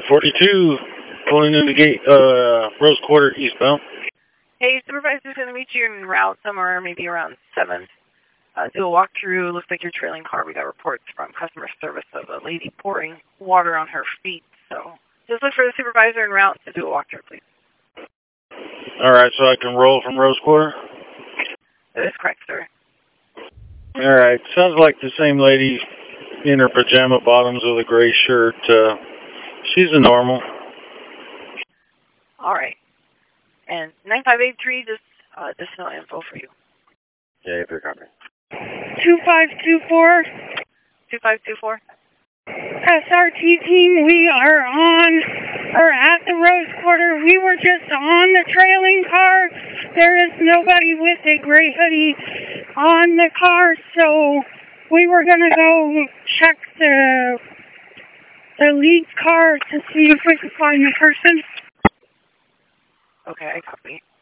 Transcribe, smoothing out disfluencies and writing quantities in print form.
42, pulling in the gate, Rose Quarter eastbound. Hey, supervisor's going to meet you en route somewhere, maybe around 7. Do a walkthrough. Looks like your trailing car. We got reports from customer service of a lady pouring water on her feet. So just look for the supervisor en route to do a walkthrough, please. All right, so I can roll from Rose Quarter? That is correct, sir. All right, sounds like the same lady in her pajama bottoms with a gray shirt. She's a normal. All right. And 9583, just additional info for you. Yeah, if you're coming. 2524. 2524. SRT team, we are at the Rose Quarter. We were just on the trailing car. There is nobody with a gray hoodie on the car, so we were going to go check the lead car to see if we could find the person. Okay, I copy.